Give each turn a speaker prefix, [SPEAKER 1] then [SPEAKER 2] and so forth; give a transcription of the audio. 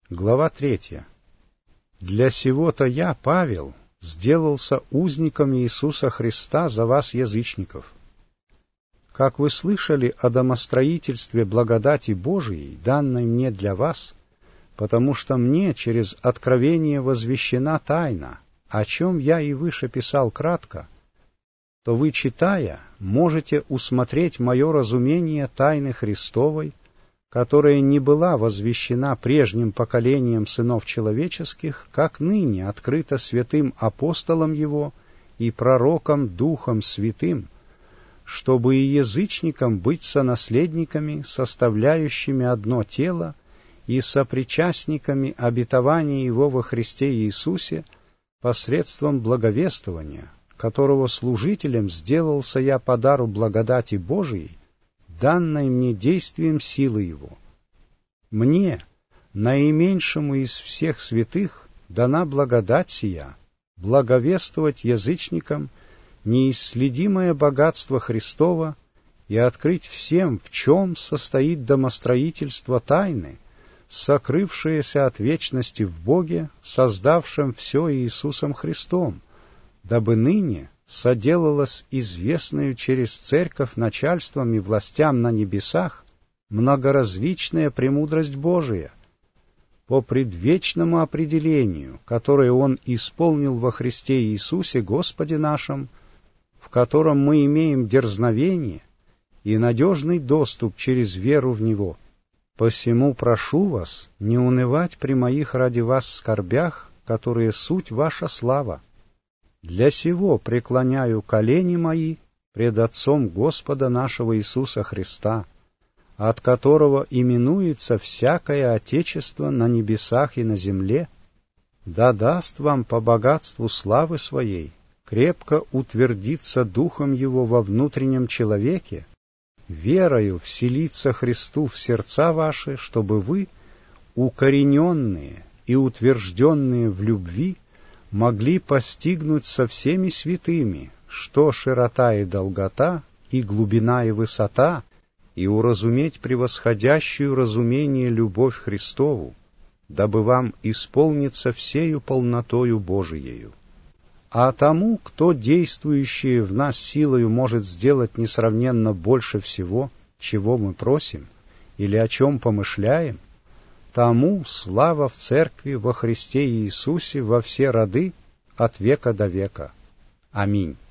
[SPEAKER 1] Глава 3. «Для сего-то я, Павел, сделался узником Иисуса Христа за вас, язычников. Как вы слышали о домостроительстве благодати Божией, данной мне для вас, потому что мне через откровение возвещена тайна, о чем я и выше писал кратко, то вы, читая, можете усмотреть мое разумение тайны Христовой, которая не была возвещена прежним поколением сынов человеческих, как ныне открыта святым апостолом его и пророком Духом Святым, чтобы и язычникам быть сонаследниками, составляющими одно тело, и сопричастниками обетования его во Христе Иисусе посредством благовествования, которого служителем сделался я по дару благодати Божией, данной мне действием силы его. Мне, наименьшему из всех святых, дана благодать сия, благовествовать язычникам неисследимое богатство Христова и открыть всем, в чем состоит домостроительство тайны, сокрывшееся от вечности в Боге, создавшем все Иисусом Христом, дабы ныне соделалась известную через церковь начальством и властям на небесах многоразличная премудрость Божия, по предвечному определению, которое Он исполнил во Христе Иисусе Господе нашем, в котором мы имеем дерзновение и надежный доступ через веру в Него. Посему прошу вас не унывать при моих ради вас скорбях, которые суть ваша слава. Для сего преклоняю колени мои пред Отцом Господа нашего Иисуса Христа, от которого именуется всякое Отечество на небесах и на земле, да даст вам по богатству славы Своей крепко утвердиться Духом Его во внутреннем человеке, верою вселиться Христу в сердца ваши, чтобы вы, укорененные и утвержденные в любви, могли постигнуть со всеми святыми, что широта и долгота, и глубина и высота, и уразуметь превосходящую разумение любовь Христову, дабы вам исполниться всею полнотою Божиею. А тому, кто действующий в нас силою может сделать несравненно больше всего, чего мы просим, или о чем помышляем, тому слава в Церкви во Христе Иисусе во все роды от века до века. Аминь.